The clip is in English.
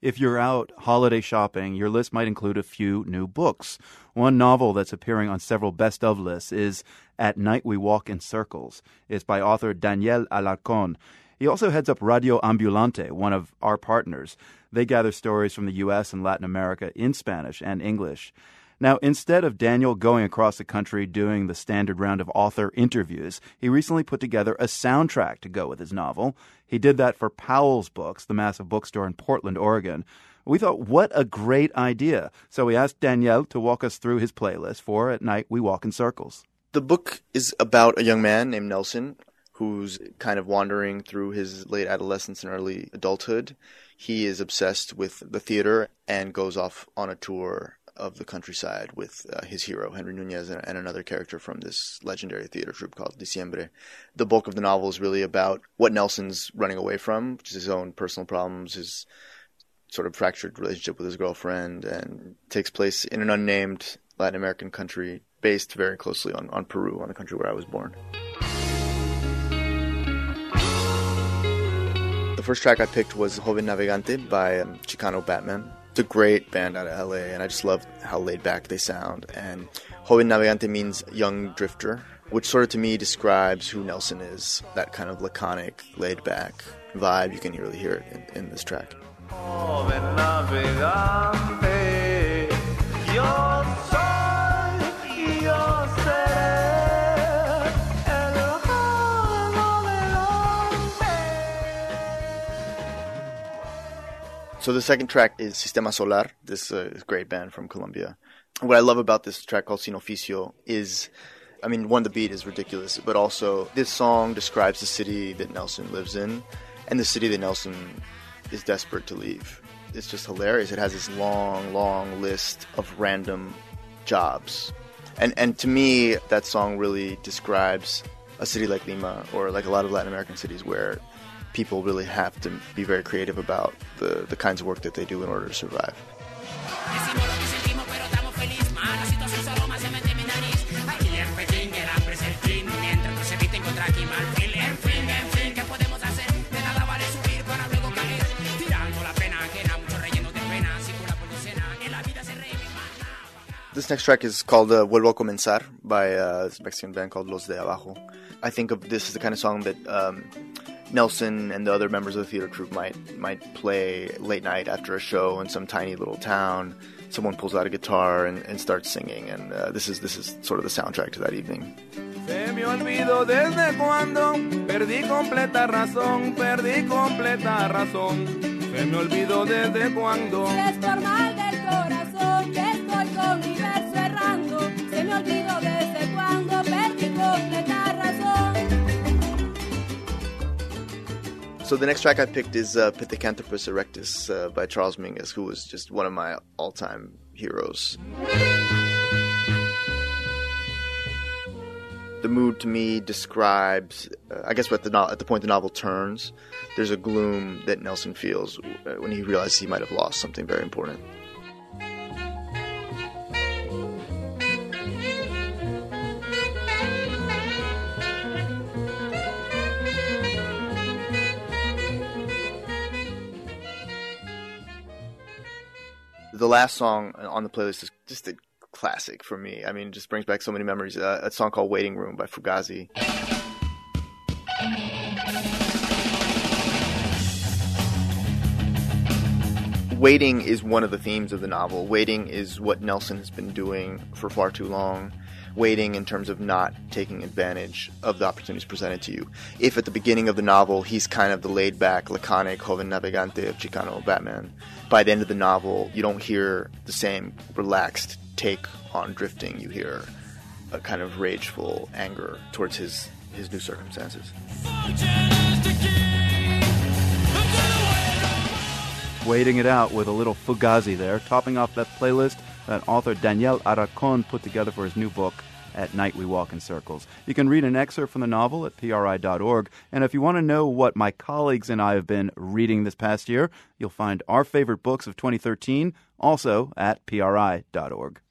If you're out holiday shopping, your list might include a few new books. One novel that's appearing on several best-of lists is At Night We Walk in Circles. It's by author Daniel Alarcón. He also heads up Radio Ambulante, one of our partners. They gather stories from the U.S. and Latin America in Spanish and English. Now, instead of Daniel going across the country doing the standard round of author interviews, he recently put together a soundtrack to go with his novel. He did that for Powell's Books, the massive bookstore in Portland, Oregon. We thought, what a great idea. So we asked Daniel to walk us through his playlist for At Night We Walk in Circles. The book is about a young man named Nelson who's kind of wandering through his late adolescence and early adulthood. He is obsessed with the theater and goes off on a tour of the countryside with his hero, Henry Nunez, and another character from this legendary theater troupe called Diciembre. The bulk of the novel is really about what Nelson's running away from, which is his own personal problems, his sort of fractured relationship with his girlfriend, and takes place in an unnamed Latin American country based very closely on Peru, on the country where I was born. The first track I picked was Joven Navegante by Chicano Batman. It's a great band out of LA, and I just love how laid back they sound. And Joven Navegante means young drifter, which sort of to me describes who Nelson is. That kind of laconic, laid back vibe. You can really hear it in this track. Joven Navegante, yo soy, yo seré el joven navegante. So the second track is Sistema Solar, this great band from Colombia. What I love about this track called Sin Oficio is, I mean, one, the beat is ridiculous, but also this song describes the city that Nelson lives in and the city that Nelson is desperate to leave. It's just hilarious. It has this long, long list of random jobs. And to me, that song really describes a city like Lima, or like a lot of Latin American cities, where people really have to be very creative about the kinds of work that they do in order to survive. This next track is called Vuelvo a Comenzar by this Mexican band called Los de Abajo. I think of this as the kind of song that Nelson and the other members of the theater troupe might play late night after a show in some tiny little town. Someone pulls out a guitar and starts singing, and this is sort of the soundtrack to that evening. Se me olvidó desde cuando perdí completa razón. Se me olvidó desde cuando. Es normal del corazón que estoy con mi verso errando. Se me olvidó desde cuando perdí completa razón. So the next track I picked is Pithecanthropus erectus by Charles Mingus, who was just one of my all-time heroes. The mood to me describes, I guess at the point the novel turns, there's a gloom that Nelson feels when he realizes he might have lost something very important. The last song on the playlist is just a classic for me. I mean, it just brings back so many memories. A song called Waiting Room by Fugazi. Waiting is one of the themes of the novel. Waiting is what Nelson has been doing for far too long. Waiting in terms of not taking advantage of the opportunities presented to you. If at the beginning of the novel he's kind of the laid-back, laconic, joven navegante of Chicano Batman, by the end of the novel you don't hear the same relaxed take on drifting. You hear a kind of rageful anger towards his new circumstances. Waiting it out with a little Fugazi there, topping off that playlist that author Daniel Alarcón put together for his new book, At Night We Walk in Circles. You can read an excerpt from the novel at PRI.org, and if you want to know what my colleagues and I have been reading this past year, you'll find our favorite books of 2013 also at PRI.org.